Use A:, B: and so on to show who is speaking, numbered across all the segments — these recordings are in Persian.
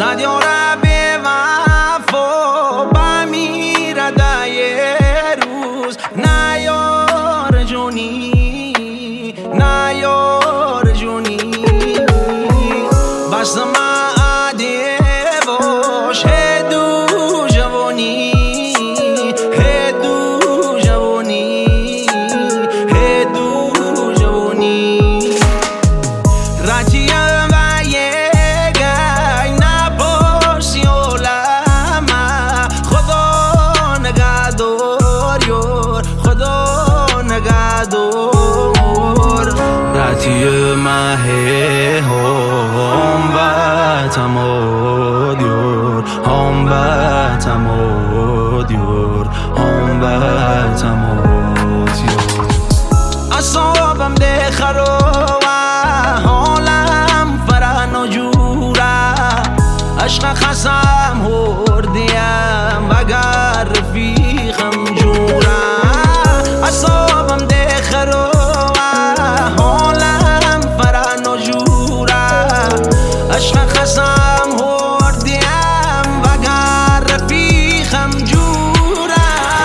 A: صد یاره به وفا بمیره یه روز. نه یار جونی، نه یار جونی، بس معده باش هدو جوانی، هدو جوانی، هدو جوانی. رجیم و یه گای نباشی علمه، خدا نگهدار یار، خدا نگهدار. رجیم هم بتماد یار، هم بتماد یار، هم بتماد یار. اصابم ده خراب حالم فرح نجوره، عشق خسم هردیم وگر رفیقم جوره. اصابم ده خراب حالم فرح نجوره، عشق خسم هردیم وگر رفیقم جوره.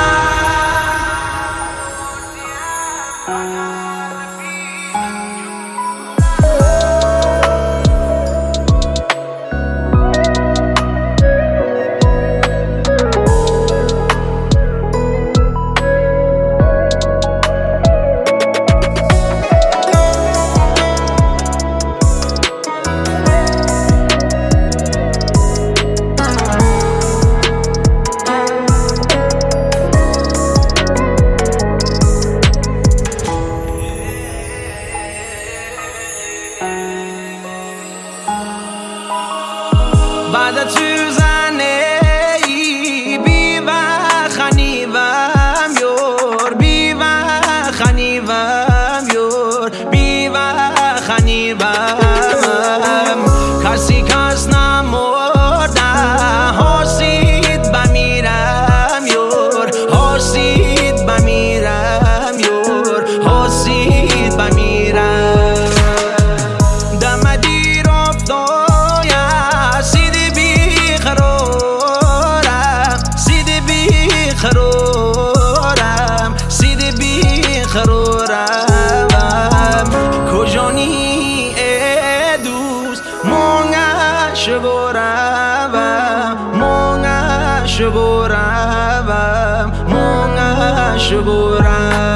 A: بعد توزنه ای بی و خنیوم یار، بی و خنیوم یار، بی و خنیوم. کسی کس نمرده حاسید بمیرم یار، حاسید بمیرم یار، حاسید بمیرم. دم دیر افتاد خرورم، سید بی خرورم. کجانی ای دوست مونگش برم، مونگش برم، مونگش برم.